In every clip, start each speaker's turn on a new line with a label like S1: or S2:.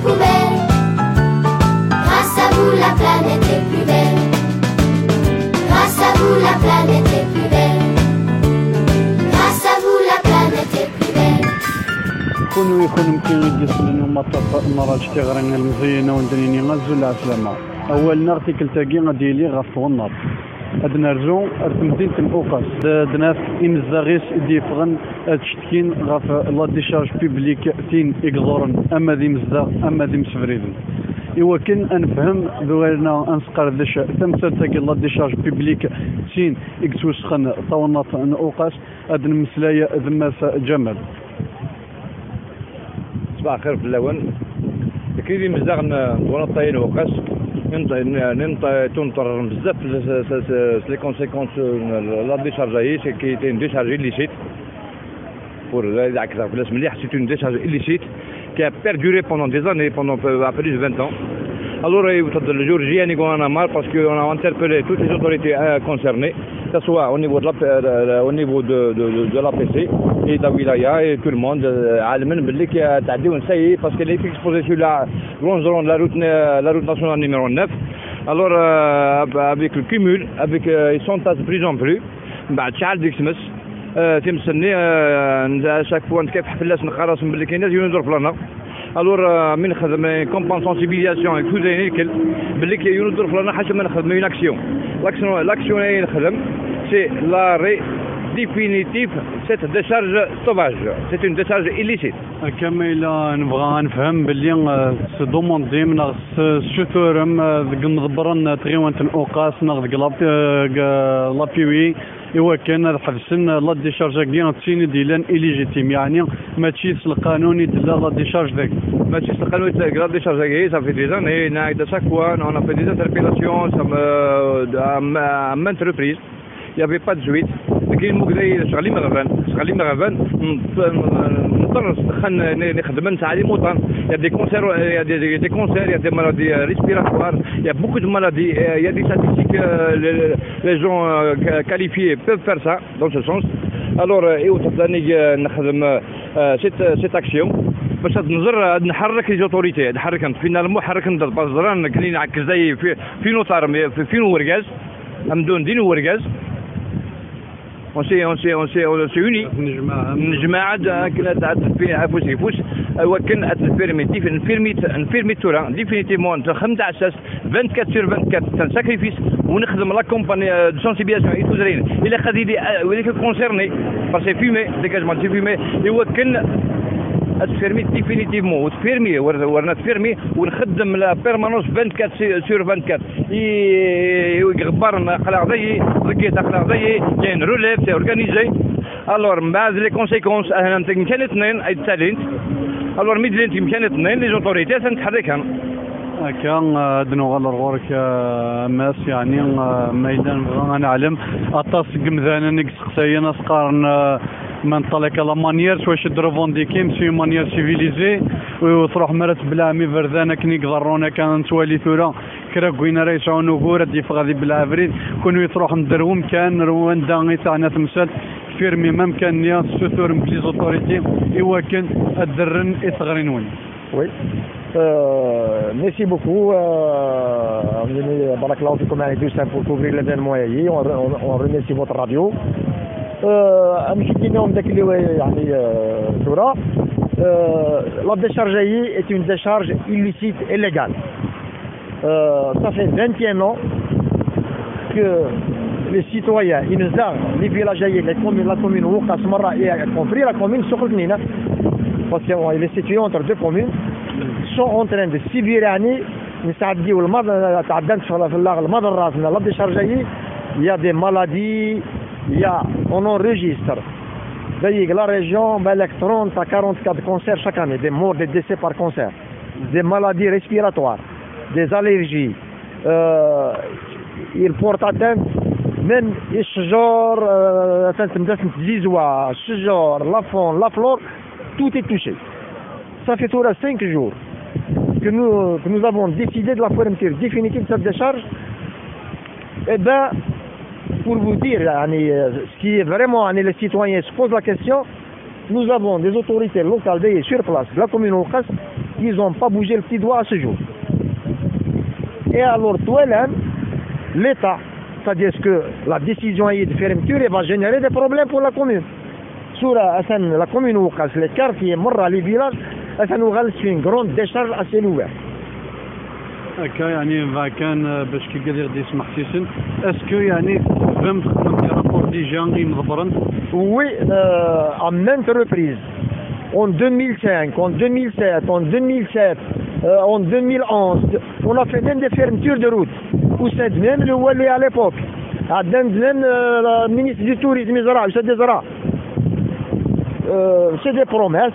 S1: poubelles. Grâce à vous, la planète est plus belle. Grâce à vous, la planète est plus belle. Grâce à vous, la planète est plus belle.
S2: كونوا يكونوا مكين يدسلنوا مراج تغرن المزينة وندنيني غزو العسلامة أول نغتي كالتاقي غادي لي غف والنار هاد نرجو مدينة الأوقاس دناف إمزاغيس ديفغن تشتكين غف لا ديشارج بيبليك تين إكزورن أما ذي مزداغ أما ذي مسفريدن إوا كان أنفهم ذوالنا أنسقر داش تمثال تاقي لا ديشارج بيبليك تين إكسوسخن طاونات أوقاس هاد المسلاية ذماس جمال
S3: صباح الخير في اللون كيدي مزاغ نطونا طاين وقاس تنطر بزاف لي كونسيكونس لا ديشارجاي سي كي تي ديشارج illicite pour la classe مليح c'est une décharge illicite qui a perduré pendant des années pendant plus de 20 ans. Alors le jour J on en a marre parce qu'on a interpellé toutes les autorités concernées, que ce soit au niveau de l'APC et de la wilaya et tout le monde عالمين باللي كيتعديو نساي parce qu'elle est exposée sur la grande zone de la route nationale numéro 9. Alors avec le cumul avec ils sont de plus en plus بعد شحال ديك سمس تمسني chaque fois نكافح في الناس نخرص باللي كاين ناس ينظر فلانا. Alors من خدم campagne sensibilisation et tout ذلك باللي كينظر فلانا حاجه ما نخدم une action. L'action اللي نخدم c'est l'arrêt définitif cette décharge sauvage. C'est une décharge illicite.
S2: كما إلا نبغى نفهم باللي دوموندي من الشتورم ذك مضبرن تغيوان الأوقاس نغذ لابيوي إوا كان حبسن لا ديشارج كاع تسيني ديلان إليجيتيم يعني ماشي القانوني تلا لا ديشارج ذاك
S3: ماشي القانوني تلا لا ديشارج ذاك ça fait des années de chaque fois on a fait des interpellations à maintes reprises. Il n'y avait pas de suite. كاين مكذا شغالين مغربان نضطر نخدم نتاع لي موطن. Il y a des cancers, il y a des maladies respiratoires, il y a beaucoup de maladies, il y a des statistiques, les gens qualifiés peuvent faire ça dans ce sens. Alors نخدم cette action باش نزر نحرك لي زوتوريتي نحرك فينا نحرك البازران كاين عكس زي في نوطار في ورقاز امدون دين ورقاز on s'est unis نجمع في عفوس وكن نفيرمي تورا ديفينيتيفمون نخدم على اساس 24 sur 24 تاع ساكريفيس ونخدم لا كومباني دو سونسيبيليزاسيون اي توزرين الا خدي وليك كونسيرني بار سي فيمي ديكاجمون سي فيمي يوكن تفيرمي ديفينيتيفمون وتفيرمي ورنا تفيرمي ونخدم لا بيرمانونس 24 sur 24 يغبر خلاق زي ركيت خلاق زي كاين روليف سي اورغانيزي. الور من بعد لي كونسيكونس انا كان اثنين اي تالنت الور ميدلين كان اثنين لي زوتوريتي تنتحركها
S2: هكا دنو غالر غورك ماس يعني ميدان بغا نعلم اطاس قمذانا نقص قصينا سقارن منطلق لا مانيير واش درفونديكي مسيو مانيير سيفيليزي وتروح مرات بلا مي فردانا كني قدرونا كان توالي ثورا كرا كوينا راه يسعونو غورا ديف غادي بالعفريت كونوا يروح ندروم كان رواندا غي تاعنا تمثال فيرمي مام كان نيا سوتور بلي زوتوريتي ايوا كان الدرن اثغرينون.
S4: وي merci beaucoup. Barakallahu fikoum avec Justin pour couvrir l'événement. On remercie votre radio. La décharge est une décharge illicite et légale. Ça fait 21 ans que les citoyens, les villageois, les communes, la commune Ouqas Marra et y compris la commune Soukhnina, parce qu'elle est située entre deux communes, sont en train de subir la décharge. Il y a des maladies. On enregistre la région 30 à 44 cancers chaque année, des morts, des décès par cancer, des maladies respiratoires, des allergies. Ils portent atteinte même ce genre, la faune, la flore, tout est touché. Ça fait tout 5 jours que nous avons décidé de la fermeture définitive de cette décharge. Eh bien, pour vous dire, ce qui est vraiment, les citoyens se posent la question, nous avons des autorités locales sur place, la commune Ouqas, ils n'ont pas bougé le petit doigt à ce jour. Et alors, l'État, c'est-à-dire que la décision de fermeture va générer des problèmes pour la commune. Sur la commune où les quartiers, les villages, c'est une grande décharge à ciel ouvert.
S2: هكا يعني كان باش كي قادر دي سمح سيسن اسكو يعني فهمت خدمت رابور ديجا مضبرن.
S4: Oui, à maintes reprises, en 2005, en 2007, en 2007, en 2011, on a fait même des fermetures de routes. Où c'est même le Wali à l'époque, même le ministre du Tourisme, c'est des promesses,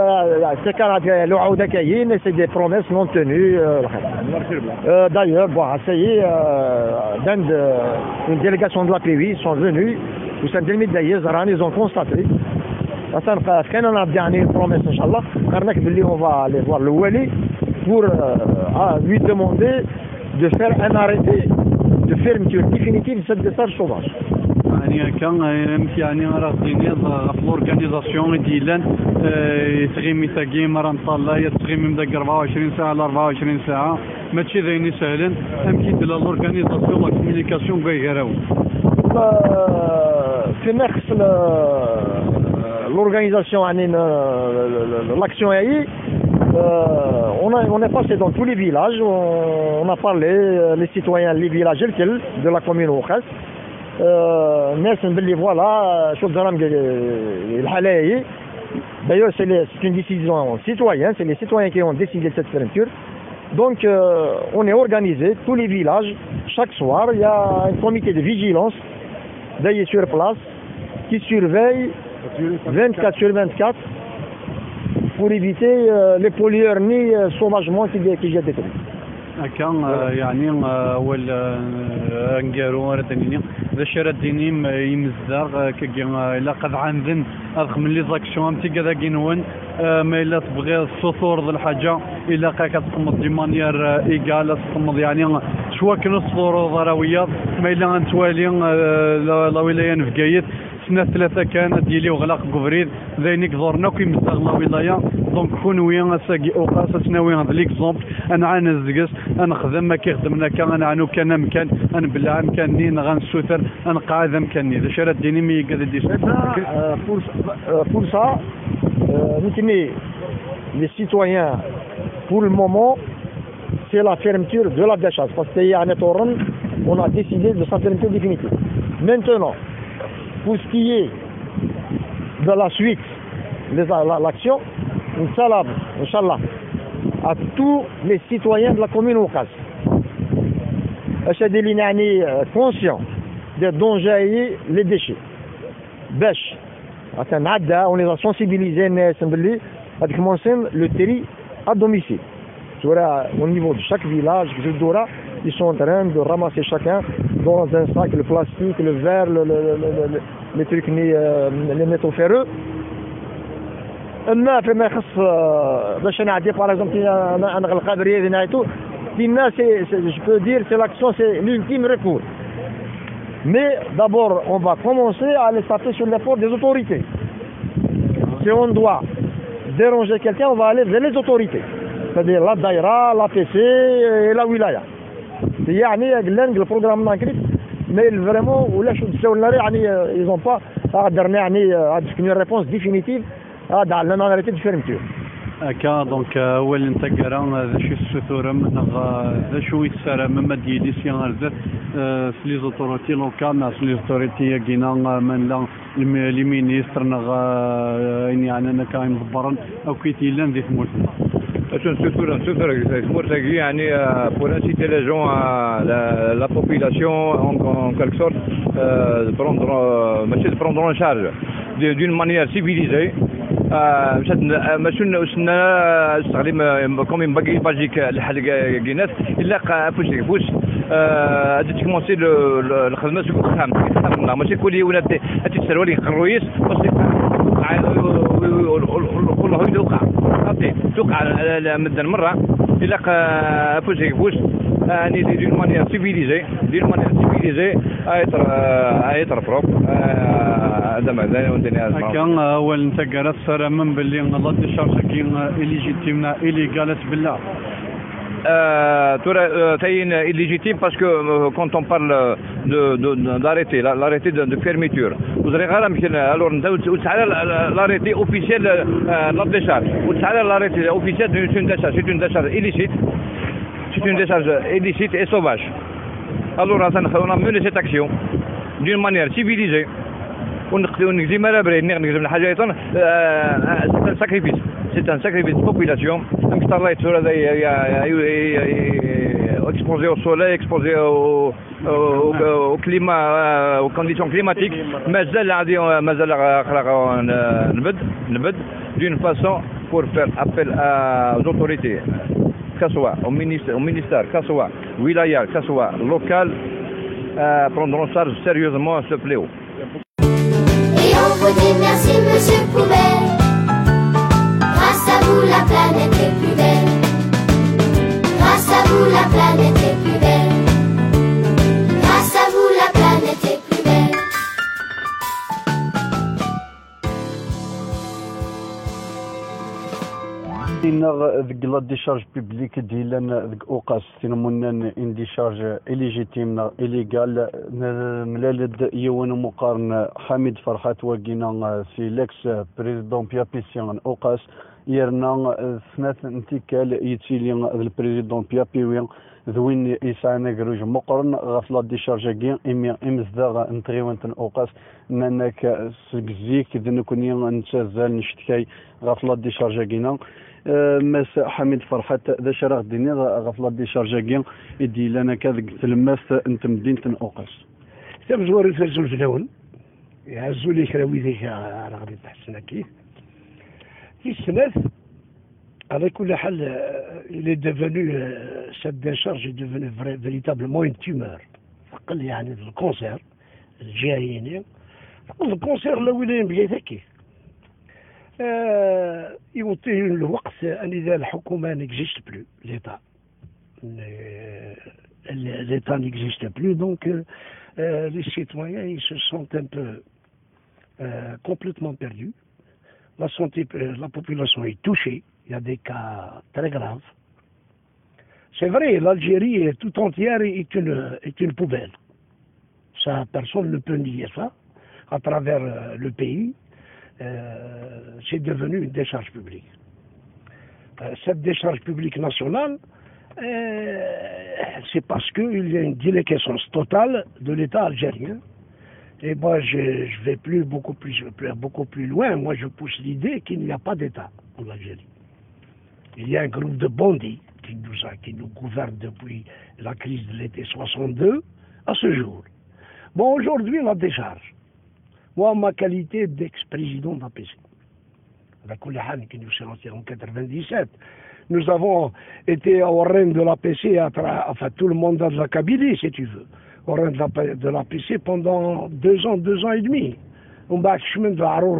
S4: c'est des promesses non tenues. D'ailleurs, bon, ça y est, une délégation de la PWI sont venus, ils ont constaté. Quand on a dernière une promesse, Inch'Allah, on va aller voir le Wali pour lui demander de faire un arrêté de fermeture définitive de cette décharge sauvage.
S2: يعني كان يعني راه دينيا في لورغانيزاسيون ديالان يتغيمي تاكي مرة مطلع يتغيمي مداك 24 ساعة على 24 ساعة ماشي ذاين ساهلا أمكن ديال لورغانيزاسيون لا كومونيكاسيون كاي غراو
S4: فيما يخص l'organisation l'action on est passé dans tous les villages, on a parlé les citoyens les villages de la commune Oukhas. Voilà, d'ailleurs c'est une décision citoyenne, c'est les citoyens qui ont décidé de cette fermeture. Donc on est organisé, tous les villages, chaque soir il y a un comité de vigilance d'ailleurs sur place qui surveille 24 sur 24 pour éviter les pollueurs ni sauvagement qui jettent détruits.
S2: كان يعني اول انقارو ردني ذا شرا دينيم يمزدار كي الا قد عندن اضخ من لي زاكسيون تي كذا كينون ما الا تبغي السطور ذ الحاجه الا كتقمض دي مانيير ايكال تقمض يعني شوا كانوا السطور ضرويات ما الا نتوالي لا ولايه نفقايت سنة ثلاثة كان ديالي وغلاق كوفريد ذينيك زورنا كيمزاغ لا ولاية دونك كونويا ساقي اوقاس تناوي هاد ليكزومبل انا عانى الزقس انا خدم ما كيخدمنا كان انا عنو كان مكان انا بلا امكانني غنسوثر انا قاعد امكانني اذا شرات ديني مي قاعد ديش pour ça les citoyens pour le moment c'est la fermeture de la décharge parce qu'il y a un étourne on a décidé de sa fermeture définitive. Maintenant pour ce qui est de la suite, l'action, Inch'Allah, à tous les citoyens de la commune Oukhas. Conscients des dangers, les déchets. Bêche, on les a sensibilisés, le tri à domicile. Au niveau de chaque village, ils sont en train de ramasser chacun dans un sac le plastique, le verre, les trucs, les métaux ferreux. ما فيما يخص باش نعدي par exemple نغلق البريه نهايته دينا je peux dire c'est l'action c'est l'ultime recours. Mais d'abord on va commencer à aller taper sur les portes des autorités. Si on doit déranger quelqu'un on va aller vers les autorités. C'est-à-dire la daïra, la PC et la wilaya. يعني قلنا البروغرام ناكريت mais vraiment ولا شو تساولنا يعني ils ont pas قدرنا يعني une réponse définitive هذا على ناريتي de fermeture. هكا دونك اول نتقرا ذا شو السثورم ذا شو يتسارى مما ديالي سيان في لي زوتوريتي لوكال في لي زوتوريتي كينا من لا لي مينيستر يعني انا كاين مضبرن او كيتي لان ذي ثمورتنا يعني pour inciter les gens la population en quelque sorte de prendre en charge d'une manière civilisée. ماشي نستخدم كوم باقي باجيك الحل كينات الا فوش غادي تكمونسي الخدمه سوق خام ماشي كل ولاد تتسروا لي الرويس والله يوقع توقع مده المره الا فوش
S3: d'une manière civilisée, à être propre.
S2: كان اول انت قالت صار من باللي لا ديشارج كي إليجيتيمنا إليغالات بالله
S3: illégitime parce que quand on parle d'arrêté, l'arrêté de fermeture, vous allez alors l'arrêté officiel de la décharge, l'arrêté officiel d'une décharge, c'est une décharge illicite, et sauvage. Alors on a mené cette action d'une manière civilisée. C'est un sacrifice de population. Exposé au soleil, exposé au climat, aux conditions climatiques, mais d'une façon pour faire appel aux autorités, que ce soit au ministère, que ce soit wilaya, que ce soit local, prendre en charge sérieusement ce fléau.
S1: Et on vous dit merci, Monsieur Poubelle. Grâce à vous, la planète est plus belle. Grâce à vous, la planète est plus belle. Grâce à vous, la planète est plus belle.
S2: ذيك لا ديشارج بيبليك ديالنا ذيك اوقاس تنمونن ان ديشارج إليجيتيم إليغال ملالد يوان مقارن حميد فرحات وكينا في ليكس بريزيدون بيابيسيان اوقاس يرنا ثلاث انتكال يتيلي البريزيدون بيابيوين ذوين إسعانا قروج مقرن غفلا ديشارجاكي إمي إمزداغ نتغيوانتن أوقاس ناناك سكزيك ذنكوني نتزال نشتكي غفلا ديشارجاكينا ماس حميد فرحات ذا شرق ديني غفلا ديشارجاكي يدي لنا كذا تلماس انت مدينة أوقاس
S5: تبزور الفرزول في الأول يعزوا لي كراوي ذيك على غادي تحسن كيف في السنة. على كل حال il est devenu cette décharge est devenue véritablement une tumeur. فقل يعني الكونسير الجايين فقل الكونسير الاولين بقيت هكي يعطيه الوقت ان اذا الحكومه نكزيست بلو ليتا l'État n'existe plus, donc les citoyens ils se sentent un peu complètement perdus. La population est touchée. Il y a des cas très graves. C'est vrai, l'Algérie tout entière est une poubelle. Ça, personne ne peut nier ça. À travers le pays, c'est devenu une décharge publique. Cette décharge publique nationale, c'est parce qu'il y a une déliquescence totale de l'État algérien. Et moi, je vais beaucoup plus loin. Moi, je pousse l'idée qu'il n'y a pas d'État en Algérie. Il y a un groupe de bandits qui nous gouverne depuis la crise de l'été 62 à ce jour. Bon, aujourd'hui, la décharge. Moi, en ma qualité d'ex-président de la PC, qui nous s'est lancé en 97, nous avons été au règne de la PC, enfin tout le mandat de la Kabylie, si tu veux, au règne de la PC pendant 2 ans et demi. On va chemin de Harour,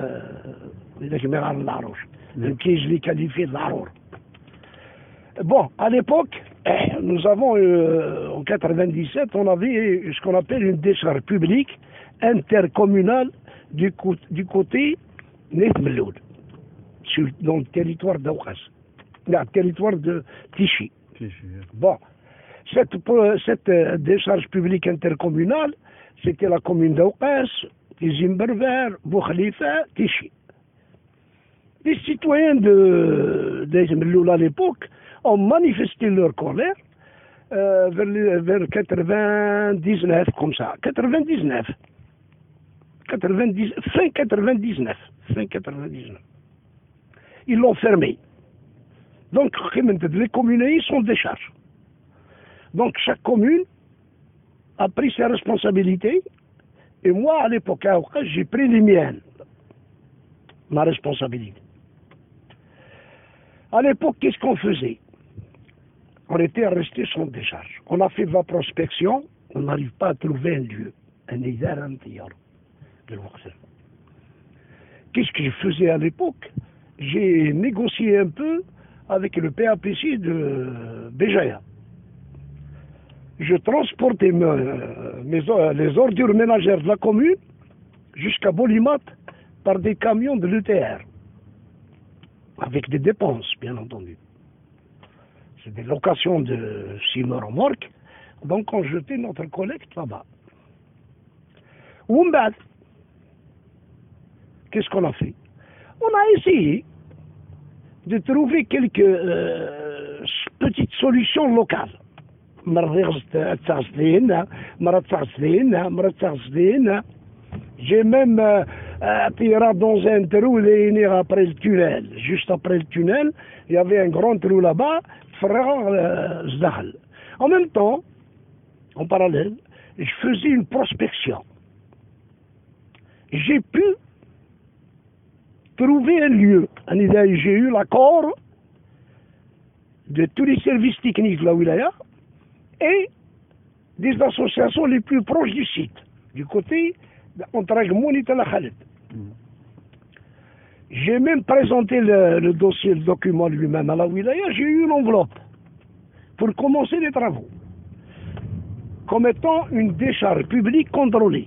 S5: qui je l'ai qualifié de l'Harour. Bon, à l'époque, nous avons, en 97, on avait ce qu'on appelle une décharge publique intercommunale du côté Nethmeloud, dans le territoire d'Aoukas, dans le territoire de Tichy. Bon, cette décharge publique intercommunale, c'était la commune d'Aoukas, Tizimberver, Boukhalifa, Tichy. Les citoyens de Nethmeloud à l'époque ont manifesté leur colère vers 99, comme ça. Fin 99. Ils l'ont fermé. Donc, les communes sont des charges. Donc, chaque commune a pris ses responsabilités. Et moi, à l'époque, j'ai pris les miennes. Ma responsabilité. À l'époque, qu'est-ce qu'on faisait? On était resté sans décharge. On a fait de la prospection, on n'arrive pas à trouver un lieu. Qu'est-ce que je faisais à l'époque? J'ai négocié un peu avec le PAPC de Béjaïa. je transportais les ordures ménagères de la commune jusqu'à Bolimat par des camions de l'UTR, avec des dépenses, bien entendu. C'est des locations de 6 remorques, donc on jetait notre collecte là-bas. Oumbad, qu'est-ce qu'on a fait? On a essayé de trouver quelques petites solutions locales. J'ai même tiré dans un trou après le tunnel. Juste après le tunnel, il y avait un grand trou là-bas. En même temps, en parallèle, je faisais une prospection. J'ai pu trouver un lieu. J'ai eu l'accord de tous les services techniques de la wilaya et des associations les plus proches du site, du côté entre Agmoun et Tala Khaled. J'ai même présenté le dossier, le document lui-même à la wilaya. J'ai eu une enveloppe pour commencer les travaux comme étant une décharge publique contrôlée.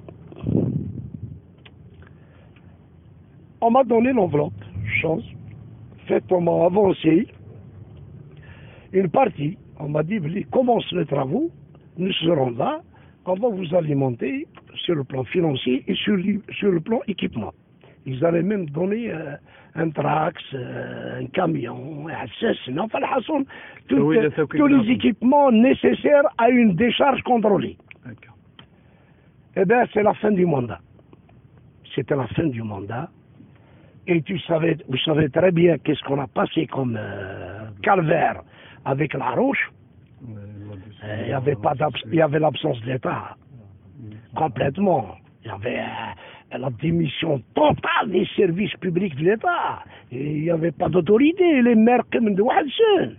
S5: On m'a donné l'enveloppe, chose faite, on m'a avancé une partie. On m'a dit, commence les travaux, nous serons là, on va vous alimenter sur le plan financier et sur le plan équipement. Ils allaient même donner un trax, un camion, tous les équipements nécessaires à une décharge contrôlée. Eh bien, c'est la fin du mandat. C'était la fin du mandat. Et vous savez très bien qu'est-ce qu'on a passé comme calvaire avec la Roche. Il y avait l'absence d'État, complètement. Il y avait la démission totale des services publics de l'État. Il n'y avait pas d'autorité, les maires comme de Wahadsen.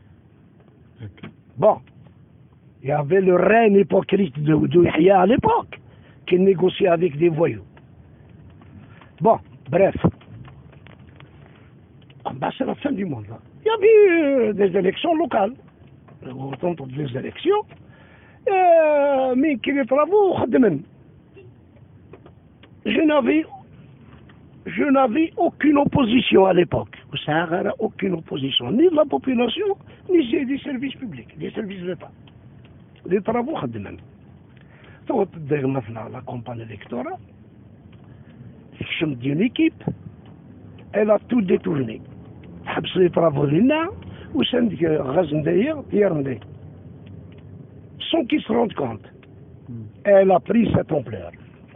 S5: Bon, il y avait le règne hypocrite de Yahya à l'époque, qui négociait avec des voyous. Bon, bref. C'est la fin du monde. Là. Il y avait eu des élections locales. Autant des élections. Mais qui les travaux, je n'avais aucune opposition à l'époque. Aucune opposition, ni de la population, ni des services publics, des services d'État. Les travaux, la campagne électorale, je me dis une équipe, elle a tout détourné. حبس لي طرافو لنا وسند غاز نداير ديار نداير sans qu'ils se rendent compte. Elle a pris cette ampleur.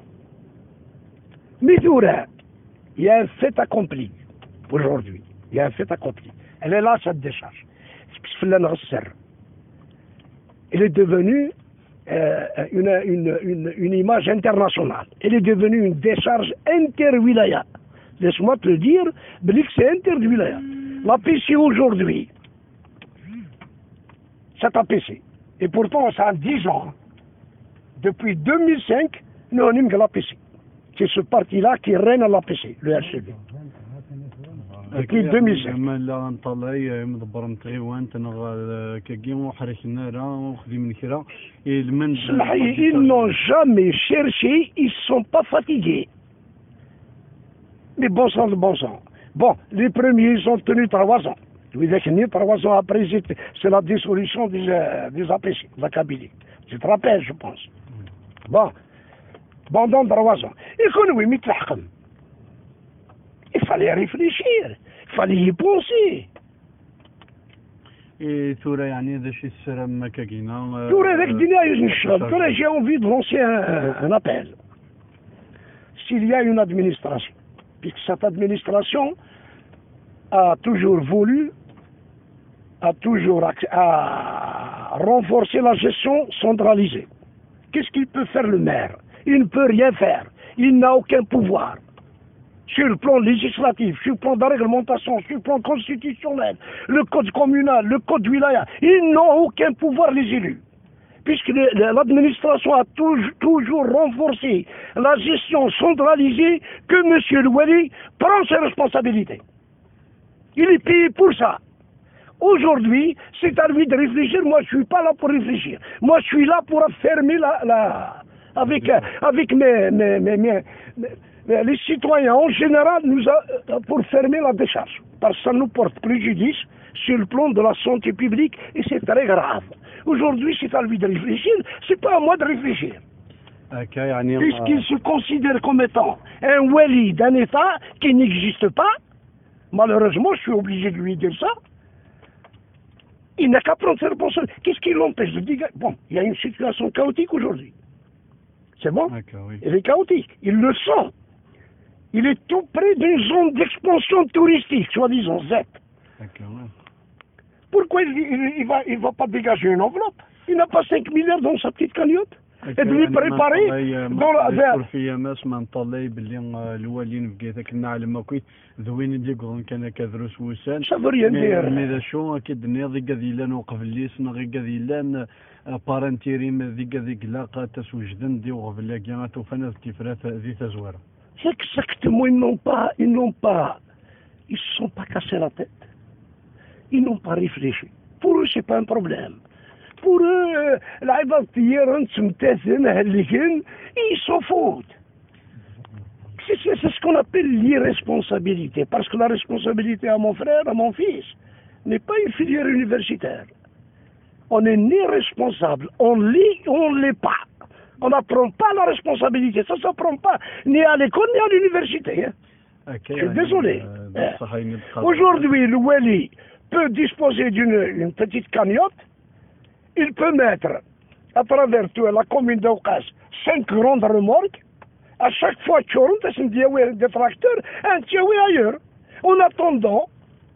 S5: Mais il y a un fait accompli aujourd'hui. Il y a un fait accompli. Elle est là, cette décharge. Elle est devenue une image internationale. Elle est devenue une décharge inter-wilaya. Laisse-moi te le dire, c'est inter-wilaya. La PC aujourd'hui, c'est un PC. Et pourtant, ça a 10 ans. Depuis 2005, nous avons que la PC. C'est ce parti-là qui règne à la PC, le RCD. Depuis 2005. Ils n'ont jamais cherché, ils ne sont pas fatigués. Mais bon sang de bon sang. Bon, les premiers, ils ont tenu 3 ans. 3 ans après, c'est la dissolution des APC, de la Kabylie. Tu te rappelles, je pense. Bon, pendant 3 ans. Et quand oui, il fallait réfléchir, il fallait y penser.
S2: Et Toura,
S5: j'ai envie de lancer un appel. S'il y a une administration, puisque cette administration a toujours voulu, à renforcer la gestion centralisée. Qu'est-ce qu'il peut faire le maire? Il ne peut rien faire. Il n'a aucun pouvoir. Sur le plan législatif, sur le plan de réglementation, sur le plan constitutionnel, le code communal, le code wilaya, ils n'ont aucun pouvoir, les élus. Puisque l'administration a toujours renforcé la gestion centralisée, que M. Louali prend ses responsabilités. Il est payé pour ça. Aujourd'hui, c'est à lui de réfléchir. Moi, je suis pas là pour réfléchir. Moi, je suis là pour fermer avec les citoyens en général, pour fermer la décharge. Parce que ça nous porte préjudice sur le plan de la santé publique et c'est très grave. Aujourd'hui, c'est à lui de réfléchir. C'est pas à moi de réfléchir. Puisqu'il se considère comme étant un wali d'un État qui n'existe pas, malheureusement, je suis obligé de lui dire ça. Il n'a qu'à prendre ses responsabilités. Qu'est-ce qui l'empêche de dire? Bon, il y a une situation chaotique aujourd'hui. C'est bon?
S2: Oui.
S5: Elle est chaotique. Il le sent. Il est tout près d'une zone d'expansion touristique, soi-disant Z. Pourquoi il va pas dégager une enveloppe? Il n'a pas 5 milliards dans sa petite cagnotte. Et de lui préparer dans la... Ça veut rien dire. C'est exactement, ils ne se sont pas cassés la tête. Ils n'ont pas réfléchi. Pour eux, c'est pas un problème. Pour eux, ils s'en foutent. C'est ce qu'on appelle l'irresponsabilité. Parce que la responsabilité à mon frère, à mon fils, n'est pas une filière universitaire. On n'est ni responsable, on lit ou on ne l'est pas. On n'apprend pas la responsabilité. Ça ne s'apprend pas ni à l'école ni à l'université. Je suis désolé. Aujourd'hui, le Wali peut disposer d'une petite cagnotte. Il peut mettre à travers toute la commune d'Aucas 5 grandes remorques. À chaque fois, tu rentres, des tracteurs, un tiaoué ailleurs. En attendant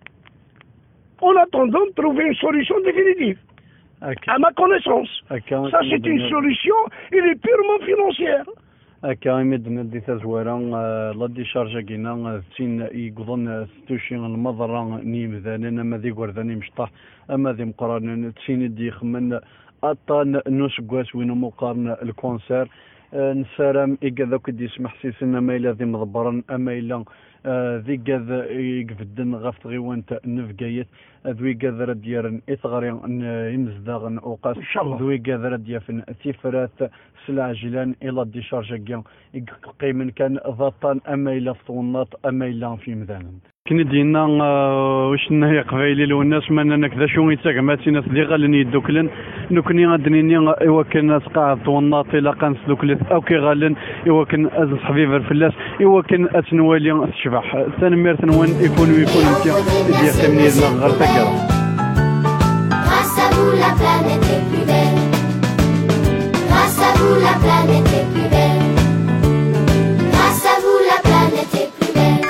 S5: de trouver une solution définitive. À ma connaissance. Ça, c'est une solution, elle est purement financière.
S2: كامل تزوران لا ديشارجا كينا تين يقضن ستوشين المضرة نيم ذاننا ما ذي قرداني مشطح أما ذي مقارنة تين دي خمن أطان نسقواس وين مقارنة الكونسير نسارم إيقاذاك دي سمح سيسنا ما إلا ذي مضبرا أما إلا ذي قاذ يقفدن غفت غيوانت نفقايت ذوي قاذ رديارن إثغرين يمزداغن أوقاس ذوي قاذ رديافن ثفرات سلع جلان إلا ديشارجا كيان قيمن كان ضطان أما إلا فطونات أما إلا في مذانا كني دينا واش نهي قبايلي والناس مانا كذا شو يتاكمات ناس دي غالن يدوكلن نكني غادنيني ايوا كان سقاع طوناط الى قانس دوكلت او كي غالن ايوا كان از صحفيفر فلاس ايوا كان اتنوالي الشبح ثاني تنوان يكون انت ديال كمني غير تكره
S1: Grâce à vous la planète est plus belle. Grâce à vous la planète est plus belle. Grâce à vous la planète est plus belle.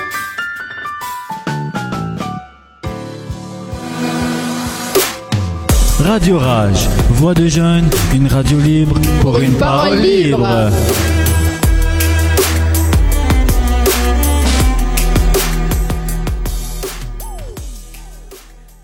S6: Radio Rage, voix de jeunes, une radio libre pour une parole libre.